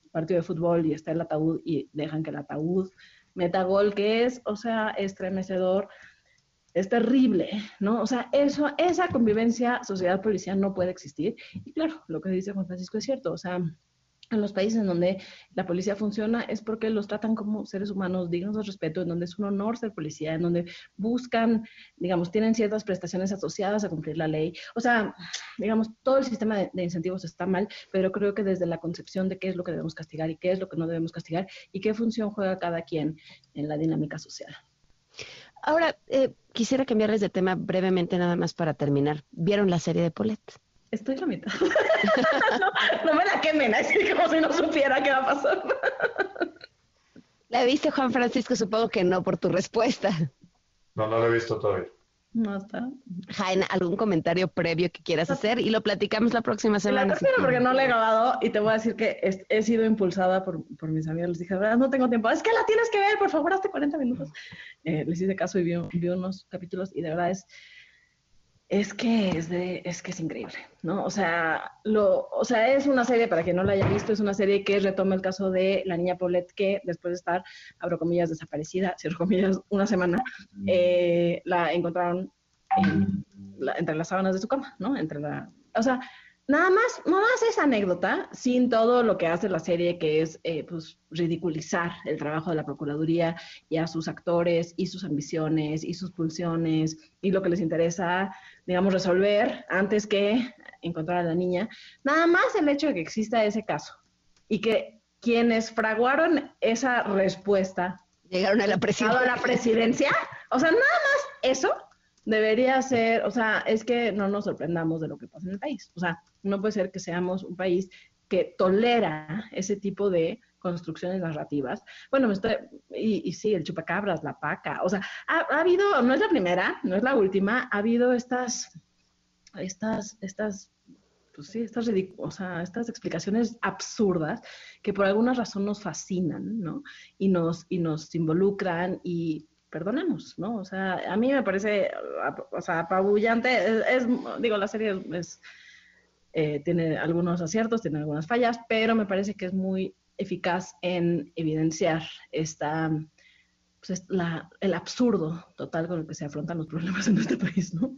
partido de fútbol y está el ataúd y dejan que el ataúd meta gol, que es, o sea, estremecedor, es terrible, ¿no? O sea, eso, esa convivencia sociedad-policía no puede existir. Y claro, lo que dice Juan Francisco es cierto, o sea, en los países en donde la policía funciona es porque los tratan como seres humanos dignos de respeto, en donde es un honor ser policía, en donde buscan, digamos, tienen ciertas prestaciones asociadas a cumplir la ley. O sea, digamos, todo el sistema de, de incentivos está mal, pero creo que desde la concepción de qué es lo que debemos castigar y qué es lo que no debemos castigar y qué función juega cada quien en la dinámica social. Ahora, eh, quisiera cambiarles de tema brevemente nada más para terminar. ¿Vieron la serie de Paulette? Estoy a la mitad. no, no me la quemen, así como si no supiera qué va a pasar. ¿La viste, Juan Francisco? Supongo que no, por tu respuesta. No, no la he visto todavía. No está. Jaina, ¿algún comentario previo que quieras hacer? Y lo platicamos la próxima semana. La tercera, porque no la he grabado y te voy a decir que he, he sido impulsada por, por mis amigos. Les dije, verdad, no tengo tiempo. Es que la tienes que ver, por favor, hazte cuarenta minutos. Eh, les hice caso y vi, vi unos capítulos y de verdad es... Es que es de, es que es increíble, ¿no? O sea, lo, o sea, es una serie, para quien no la haya visto, es una serie que retoma el caso de la niña Paulette, que después de estar, abro comillas, desaparecida, cierro comillas, una semana, eh, la encontraron en la, entre las sábanas de su cama, ¿no? Entre la, o sea, nada más, nada más esa anécdota, sin todo lo que hace la serie, que es, eh, pues, ridiculizar el trabajo de la Procuraduría y a sus actores y sus ambiciones y sus pulsiones y lo que les interesa, digamos, resolver antes que encontrar a la niña. Nada más el hecho de que exista ese caso y que quienes fraguaron esa respuesta llegaron a la presidencia. A la presidencia, o sea, nada más eso debería ser, o sea, es que no nos sorprendamos de lo que pasa en el país. O sea, no puede ser que seamos un país que tolera ese tipo de construcciones narrativas. Bueno, me estoy, y, y sí, el chupacabras, la paca, o sea, ha, ha habido, no es la primera, no es la última, ha habido estas, estas, estas, pues sí, estas ridic- o sea, estas explicaciones absurdas que por alguna razón nos fascinan, ¿no? Y nos, y nos involucran y perdonemos, ¿no? O sea, a mí me parece, o sea, apabullante, es, es digo, la serie es, eh, tiene algunos aciertos, tiene algunas fallas, pero me parece que es muy eficaz en evidenciar esta, pues, la, el absurdo total con el que se afrontan los problemas en este país, ¿no?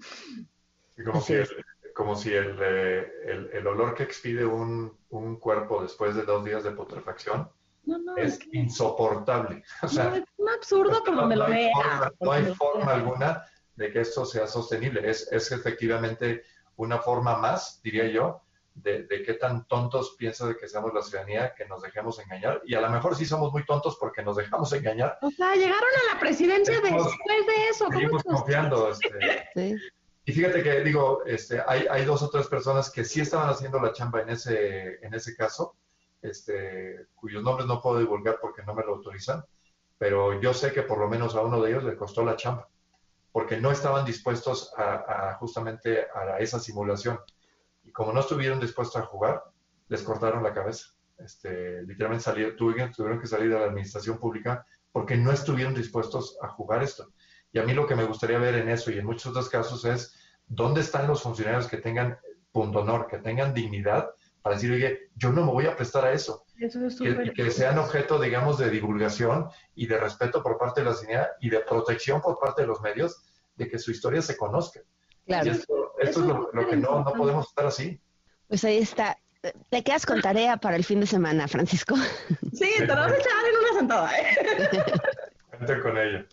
Y como si, el, como si el, el, el olor que expide un, un cuerpo después de dos días de putrefacción No, no, es, es que, insoportable. O sea, no, es un absurdo por donde no, lo no vea. Forma, no hay forma alguna de que esto sea sostenible. Es, es efectivamente una forma más, diría yo, de, de qué tan tontos piensa de que seamos la ciudadanía, que nos dejemos engañar. Y a lo mejor sí somos muy tontos porque nos dejamos engañar. O sea, llegaron a la presidencia Seguimos, después de eso. Seguimos confiando. Este, sí. Y fíjate que, digo, este, hay, hay dos o tres personas que sí estaban haciendo la chamba en ese, en ese caso, este, cuyos nombres no puedo divulgar porque no me lo autorizan, pero yo sé que por lo menos a uno de ellos le costó la chamba, porque no estaban dispuestos a, a justamente a esa simulación. Y como no estuvieron dispuestos a jugar, les cortaron la cabeza. Este, literalmente salieron, tuvieron, tuvieron que salir de la administración pública porque no estuvieron dispuestos a jugar esto. Y a mí lo que me gustaría ver en eso y en muchos otros casos es dónde están los funcionarios que tengan punto honor, que tengan dignidad para decir, oye, yo no me voy a prestar a eso. Eso es que, y que sean objeto, digamos, de divulgación y de respeto por parte de la ciudadanía y de protección por parte de los medios de que su historia se conozca. Claro. Y esto, esto es lo, lo que no, no podemos estar así. Pues ahí está. Te quedas con tarea para el fin de semana, Francisco. Sí, te lo vas a echar en una sentada, ¿eh? Cuente con ella.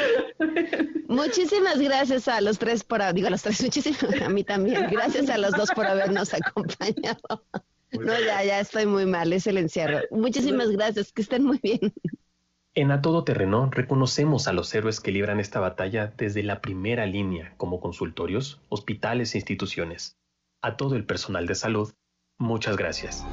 Muchísimas gracias a los tres por, digo a los tres, muchísimas, a mí también. Gracias a los dos por habernos acompañado. No, ya, ya estoy muy mal, es el encierro. Muchísimas gracias, que estén muy bien. En A Todo Terreno reconocemos a los héroes que libran esta batalla desde la primera línea, como consultorios, hospitales e instituciones. A todo el personal de salud, muchas gracias.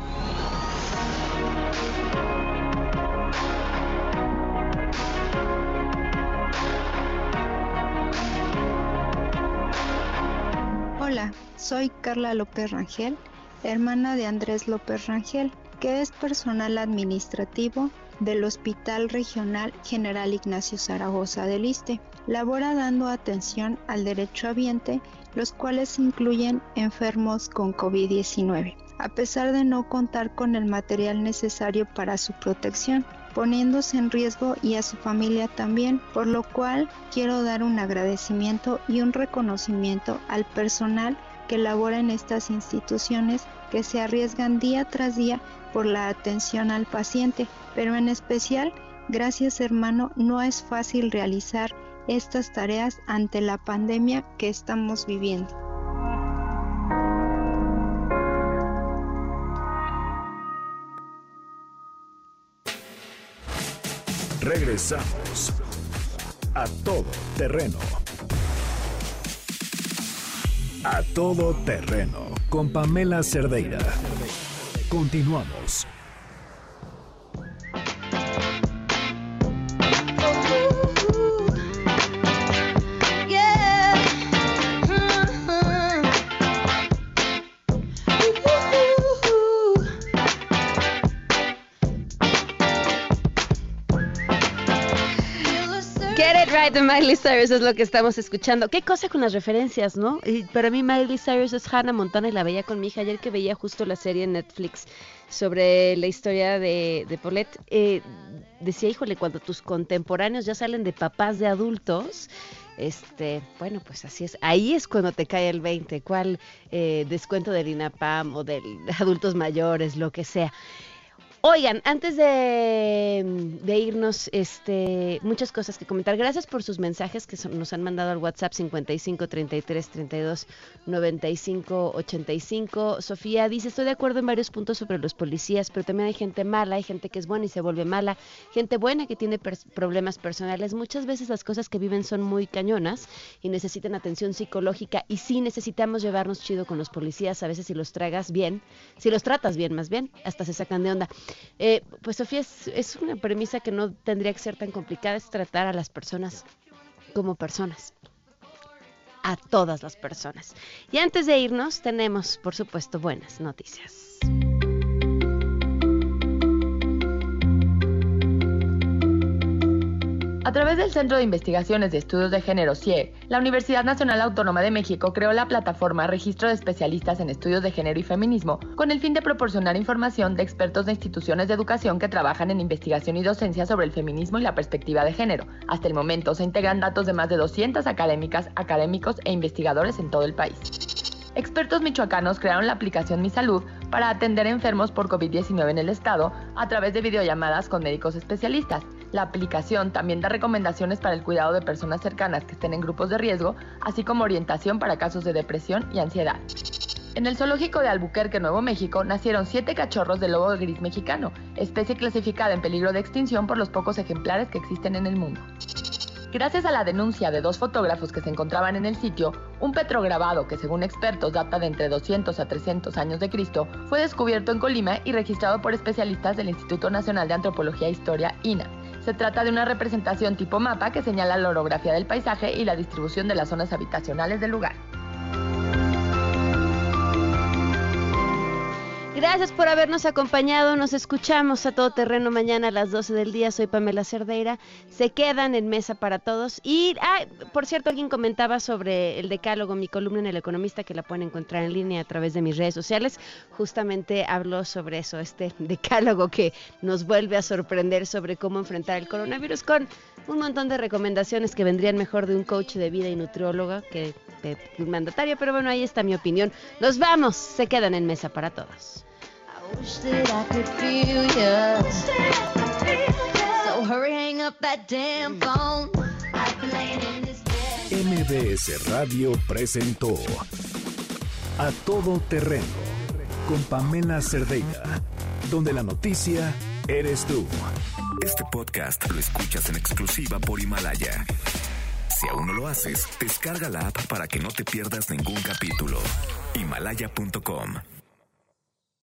Hola, soy Carla López Rangel, hermana de Andrés López Rangel, que es personal administrativo del Hospital Regional General Ignacio Zaragoza del Iste. Labora dando atención al derechohabiente, los cuales incluyen enfermos con COVID diecinueve. a pesar de no contar con el material necesario para su protección, poniéndose en riesgo y a su familia también, por lo cual quiero dar un agradecimiento y un reconocimiento al personal que labora en estas instituciones que se arriesgan día tras día por la atención al paciente, pero en especial, gracias hermano, no es fácil realizar estas tareas ante la pandemia que estamos viviendo. Regresamos a Todo Terreno. A Todo Terreno con Pamela Cerdeira. Continuamos. De Miley Cyrus es lo que estamos escuchando. Qué cosa con las referencias, ¿no? Y para mí Miley Cyrus es Hannah Montana y la veía con mi hija ayer que veía justo la serie en Netflix sobre la historia de, de Paulette. Eh, decía, híjole, cuando tus contemporáneos ya salen de papás de adultos, este, bueno, pues así es. Ahí es cuando te cae el veinte. ¿Cuál eh, descuento del INAPAM o de adultos mayores, lo que sea? Oigan, antes de, de irnos, este, muchas cosas que comentar. Gracias por sus mensajes que son, nos han mandado al WhatsApp cincuenta y cinco, treinta y tres, treinta y dos, noventa y cinco, ochenta y cinco. Sofía dice, estoy de acuerdo en varios puntos sobre los policías, pero también hay gente mala, hay gente que es buena y se vuelve mala, gente buena que tiene per- problemas personales. Muchas veces las cosas que viven son muy cañonas y necesitan atención psicológica, y sí necesitamos llevarnos chido con los policías. A veces si los tragas bien, si los tratas bien más bien, hasta se sacan de onda. Eh, pues Sofía, es, es una premisa que no tendría que ser tan complicada, es tratar a las personas como personas, a todas las personas. Y antes de irnos tenemos, por supuesto, buenas noticias. A través del Centro de Investigaciones de Estudios de Género, C I E G, la Universidad Nacional Autónoma de México creó la plataforma Registro de Especialistas en Estudios de Género y Feminismo, con el fin de proporcionar información de expertos de instituciones de educación que trabajan en investigación y docencia sobre el feminismo y la perspectiva de género. Hasta el momento se integran datos de más de doscientas académicas, académicos e investigadores en todo el país. Expertos michoacanos crearon la aplicación Mi Salud para atender enfermos por covid diecinueve en el estado a través de videollamadas con médicos especialistas. La aplicación también da recomendaciones para el cuidado de personas cercanas que estén en grupos de riesgo, así como orientación para casos de depresión y ansiedad. En el zoológico de Albuquerque, Nuevo México, nacieron siete cachorros de lobo gris mexicano, especie clasificada en peligro de extinción por los pocos ejemplares que existen en el mundo. Gracias a la denuncia de dos fotógrafos que se encontraban en el sitio, un petrograbado que según expertos data de entre doscientos a trescientos años de Cristo, fue descubierto en Colima y registrado por especialistas del Instituto Nacional de Antropología e Historia, I N A. Se trata de una representación tipo mapa que señala la orografía del paisaje y la distribución de las zonas habitacionales del lugar. Gracias por habernos acompañado. Nos escuchamos a Todo Terreno mañana a las doce del día. Soy Pamela Cerdeira. Se quedan en Mesa para Todos. Y, ah, por cierto, alguien comentaba sobre el decálogo, mi columna en El Economista, que la pueden encontrar en línea a través de mis redes sociales. Justamente habló sobre eso, este decálogo que nos vuelve a sorprender sobre cómo enfrentar el coronavirus, con un montón de recomendaciones que vendrían mejor de un coach de vida y nutrióloga que de un mandatario. Pero bueno, ahí está mi opinión. Nos vamos. Se quedan en Mesa para Todos. Wish that I could feel ya. So hurry, hang up that damn phone. I've been laying in this bed. M B S Radio presentó A Todo Terreno con Pamela Cerdeira, donde la noticia eres tú. Este podcast lo escuchas en exclusiva por Himalaya. Si aún no lo haces, descarga la app para que no te pierdas ningún capítulo. Himalaya punto com